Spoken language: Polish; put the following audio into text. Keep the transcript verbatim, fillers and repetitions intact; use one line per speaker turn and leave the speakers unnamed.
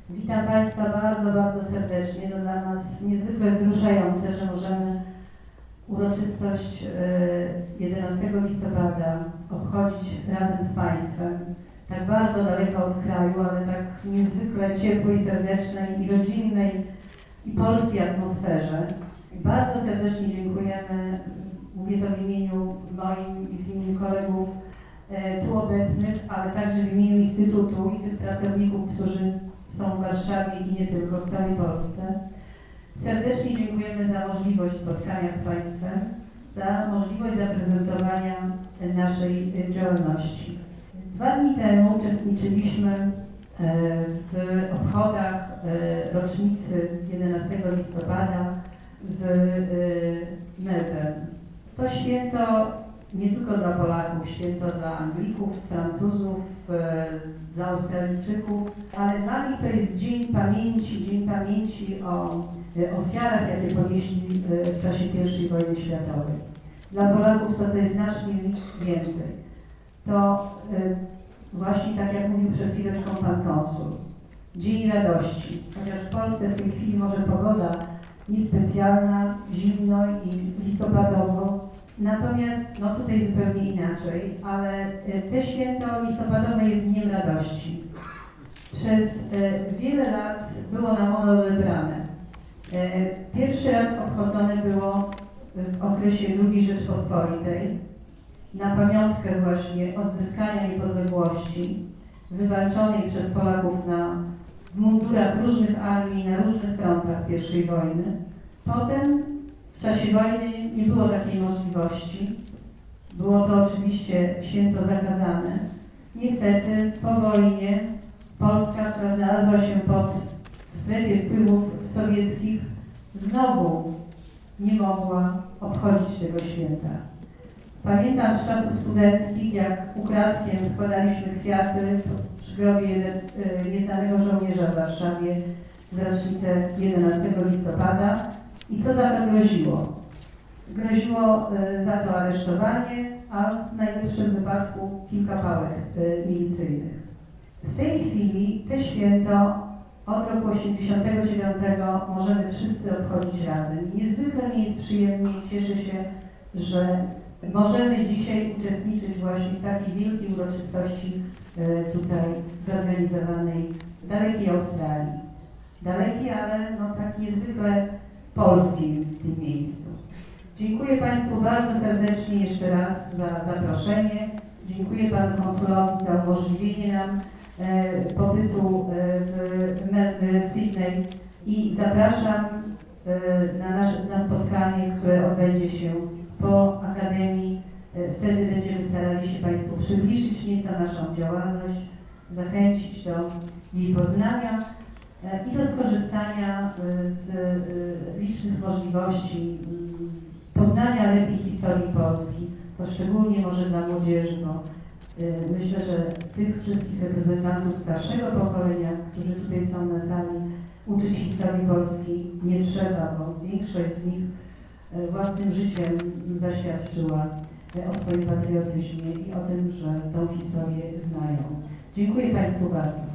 Witam Państwa bardzo, bardzo serdecznie. To dla nas niezwykle wzruszające, że możemy uroczystość jedenastego listopada obchodzić razem z Państwem. Tak bardzo daleko od kraju, ale tak niezwykle ciepłej, serdecznej i rodzinnej i polskiej atmosferze. Bardzo serdecznie dziękujemy, mówię to w imieniu moim i w imieniu kolegów tu obecnych, ale także w imieniu Instytutu i tych pracowników, którzy są w Warszawie i nie tylko, w całej Polsce. Serdecznie dziękujemy za możliwość spotkania z Państwem, za możliwość zaprezentowania naszej działalności. Dwa dni temu uczestniczyliśmy w obchodach rocznicy jedenastego listopada w Melbourne. To święto nie tylko dla Polaków, święto dla Anglików, Francuzów, dla Australijczyków, ale dla nich to jest dzień pamięci, dzień pamięci o ofiarach, jakie ponieśli w czasie pierwszej wojny światowej. Dla Polaków to coś znacznie więcej. To właśnie tak jak mówił przed chwileczką Pan Konsul, dzień radości. Chociaż w Polsce w tej chwili może pogoda niespecjalna, zimno i listopadowo, natomiast no tutaj zupełnie inaczej, ale te święto listopadowe jest dniem radości. Przez wiele lat było nam ono odebrane. Pierwszy raz obchodzone było w okresie drugiej Rzeczpospolitej, na pamiątkę właśnie odzyskania niepodległości, wywalczonej przez Polaków na, w mundurach różnych armii, na różnych frontach pierwszej wojny. Potem w czasie wojny nie było takiej możliwości. Było to oczywiście święto zakazane. Niestety po wojnie Polska, która znalazła się pod w strefie wpływów sowieckich, znowu nie mogła obchodzić tego święta. Pamiętam z czasów studenckich, jak ukradkiem składaliśmy kwiaty przy grobie nieznanego żołnierza w Warszawie w rocznicę jedenastego listopada. I co za to groziło? Groziło za to aresztowanie, a w najlepszym wypadku kilka pałek milicyjnych. W tej chwili te święto od roku osiemdziesiątego dziewiątego możemy wszyscy obchodzić razem. Niezwykle mi jest przyjemnie i cieszę się, że możemy dzisiaj uczestniczyć właśnie w takiej wielkiej uroczystości tutaj zorganizowanej w dalekiej Australii. Dalekiej, ale no tak niezwykle polskiej w tym miejscu. Dziękuję Państwu bardzo serdecznie jeszcze raz za zaproszenie. Dziękuję Panu Konsulowi za umożliwienie nam e, pobytu e, w, w Sydney i zapraszam e, na, nasze, na spotkanie, które odbędzie się po Akademii. E, wtedy będziemy starali się Państwu przybliżyć nieco naszą działalność, zachęcić do jej poznania i do skorzystania z licznych możliwości poznania lepiej historii Polski, to szczególnie może dla młodzieży, bo myślę, że tych wszystkich reprezentantów starszego pokolenia, którzy tutaj są na sali, uczyć historii Polski nie trzeba, bo większość z nich własnym życiem zaświadczyła o swoim patriotyzmie i o tym, że tą historię znają. Dziękuję Państwu bardzo.